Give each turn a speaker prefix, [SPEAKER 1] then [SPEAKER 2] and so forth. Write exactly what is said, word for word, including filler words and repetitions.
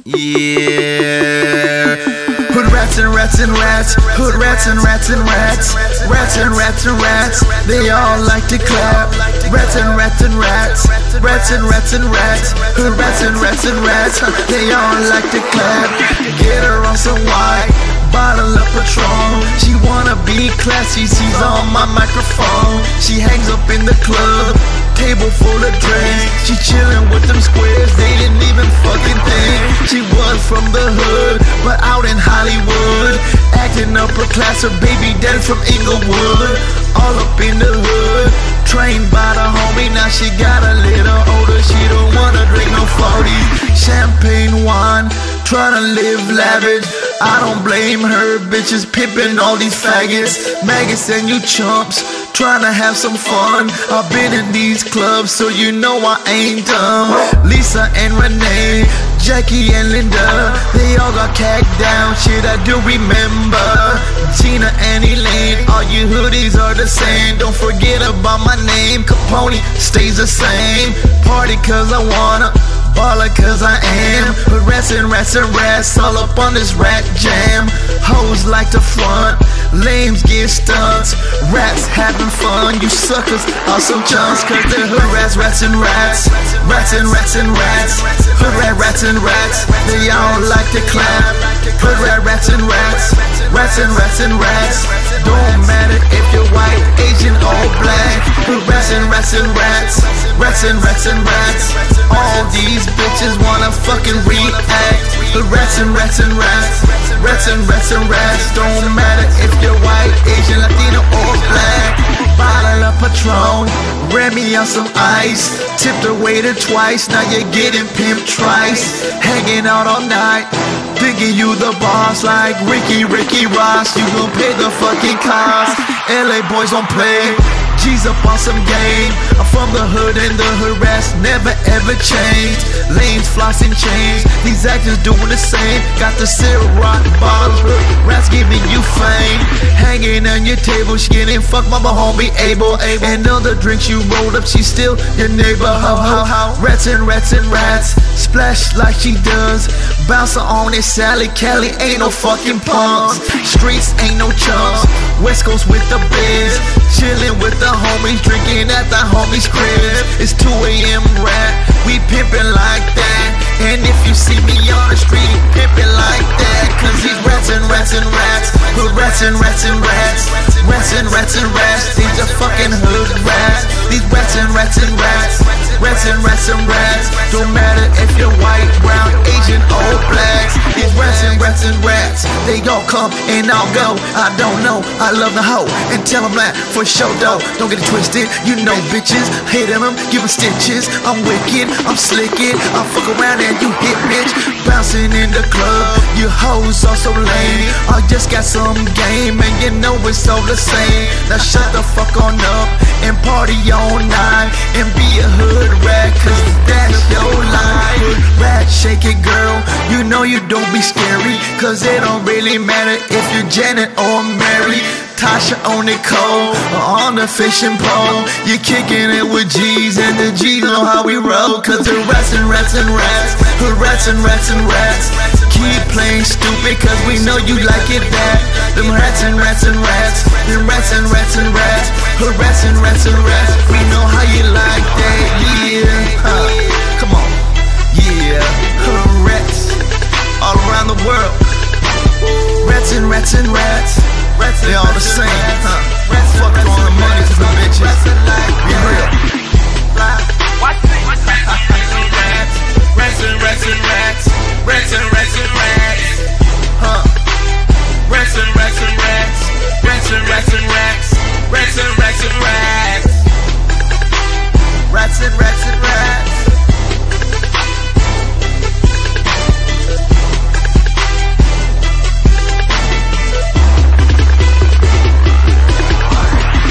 [SPEAKER 1] Yeah. Hood rats and rats and rats, hood rats and rats and rats, rats and rats and rats, they all like to clap. Rats and rats and rats, rats and rats and rats, hood rats and rats and rats, they all like to clap. Get her on some white, bottle of Patron. She wanna be classy, she's on my microphone. She hangs up in the club, table full of drinks. She chillin' with them squares, they didn't even fucking think she was from the hood, but out in Hollywood, acting upper class. Her baby daddy from Inglewood, all up in the hood, trained by the homie. Now she got a little older, she don't wanna drink no forty. Champagne wine, tryna live lavish. I don't blame her, bitches pimpin' all these faggots, maggots and you chumps, tryna have some fun. I've been in these clubs, so you know I ain't dumb. Lisa and Renee, Jackie and Linda, they all got cacked down, shit I do remember. Tina and Elaine, all you hoodies are the same. Don't forget about my name, Capone stays the same. Party cause I wanna, baller cause I am. But rats and rats and rats, all up on this rat jam. Hoes like to front, lames get stunts. Rats having fun, you suckers are some chumps. Cause the hood rats, rats and rats, rats and rats and rats, hood rat rats and rats, they all like to clap. Hood rat rats and rats, rats and rats and rats, don't matter if you're white, Asian or black. Hood rats and rats and rats, rats and rats and rats, all these bitches wanna fucking react. The rats and rats and rats, rats and rats and rats, don't matter if you're white, Asian, Latino or black. Bottle of Patron, ran me on some ice, tipped the waiter twice, now you're getting pimped twice. Hanging out all night, thinking you the boss like Ricky, Ricky Ross. You gon' pay the fucking cost. L A boys don't play, G's up on some game. I'm from the hood and the hood rats never ever changed. Lanes, flossing chains, these actors doing the same. Got the Ciroc bottles, rats giving you fame. Hanging on your table, she getting fucked by my homie Abel. And other drinks you rolled up, she's still your neighbor. Ho ho ho. Rats and rats and rats, splash like she does. Bouncer on it, Sally Kelly, ain't no fucking punks. Streets ain't no chumps, West Coast with the biz, chillin' with the homies, drinking at the homies' crib. It's two A M rap, we pimpin' like that. And if you see me on the street, pimpin' like that. Cause these rats and rats and rats, hood rats and rats and rats, rats and rats and rats, these are fucking hood rats. These rats and rats and rats, rats and rats and rats, don't matter if you're white, brown, Asian or black. These rats and rats and rats, they all come and all go. I don't know, I love the hoe and tell them that for sure though. Don't get it twisted, you know bitches, hating them, give them stitches. I'm wicked, I'm slicking, I fuck around and you hit bitch. Bouncing in the club, you hoes are so lame. I just got some game and you know it's all the same. Now shut the fuck on up and party all night and be a hood rat, cause that's your life. Hood rat, shake it girl, you know you don't be scary, cause it don't really matter if you're Janet or Mary. Tasha on it cold, on the fishing pole. You kicking it with G's and the G's know how we roll. Cause the rats and rats and rats, the rats and rats and rats, keep playing stupid cause we know you like it that. Them rats and rats and rats, them rats and rats and rats, the rats and rats and rats, we know how you like that, yeah. Huh. Come on.